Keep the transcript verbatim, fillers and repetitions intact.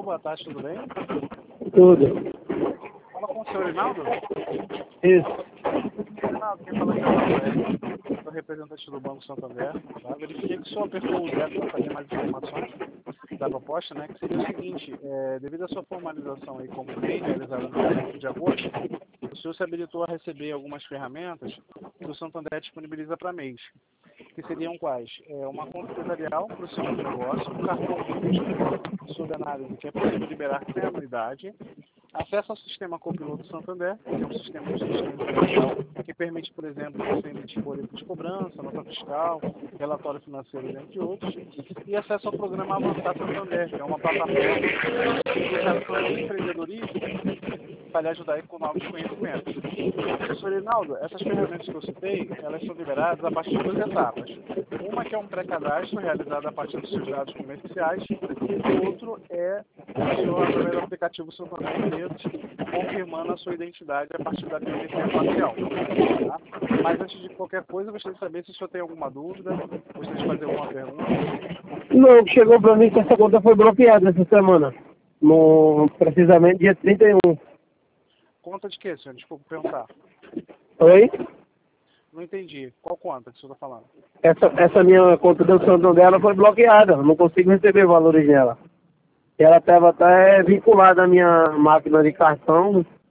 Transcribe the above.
boa tarde, tudo bem? Tudo. Fala com o senhor Rinaldo? Isso. Rinaldo, quem fala aqui é o Rafael, sou representante do Banco Santander. Tá? Verifiquei que o senhor apertou o zero para saber mais informações da proposta, né? Que seria o seguinte, é, devido à sua formalização aí como M E I, realizada no dia cinco de agosto, o senhor se habilitou a receber algumas ferramentas que o Santander disponibiliza para M E Is. Que seriam quais? É, uma conta empresarial para o seu negócio, um cartão múltiplo, sob análise, que é possível liberar sem anuidade, acesso ao sistema Copiloto Santander, que é um sistema de gestão empresarial que permite, por exemplo, você emitir boleto de cobrança, nota fiscal, relatório financeiro, dentre outros, e acesso ao programa Avançar Santander, que é uma plataforma especializada no empreendedorismo para lhe ajudar com novos conhecimentos. Professor Rinaldo, essas ferramentas que eu citei, elas são liberadas a partir de duas etapas. Uma que é um pré-cadastro realizado a partir dos seus dados comerciais, e o outro é o senhor, através do aplicativo Santander Clientes, confirmando a sua identidade a partir da biometria facial. Tá? Mas antes de qualquer coisa, eu gostaria de saber se o senhor tem alguma dúvida, gostaria de fazer alguma pergunta. Não, chegou pra mim que essa conta foi bloqueada essa semana. No, precisamente dia trinta e um. Conta de quê, senhor? Desculpa perguntar. Oi? Não entendi. Qual conta que o senhor está falando? Essa, essa minha conta do Santander ela foi bloqueada. Não consigo receber valores nela. Ela estava até vinculada à minha máquina de cartão.